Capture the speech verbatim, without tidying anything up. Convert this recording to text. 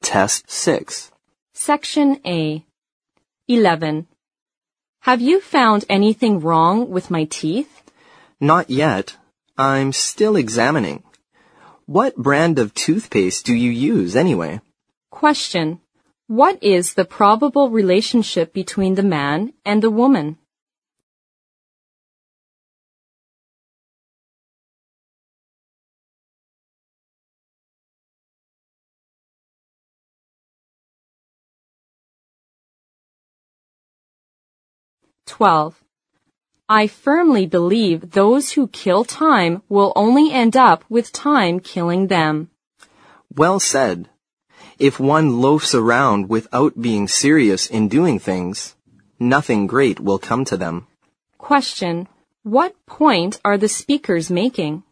Test six. Section A. eleven. Have you found anything wrong with my teeth? Not yet. I'm still examining. What brand of toothpaste do you use anyway? Question. What is the probable relationship between the man and the woman? twelve. I firmly believe those who kill time will only end up with time killing them. Well said. If one loafs around without being serious in doing things, nothing great will come to them. Question. What point are the speakers making?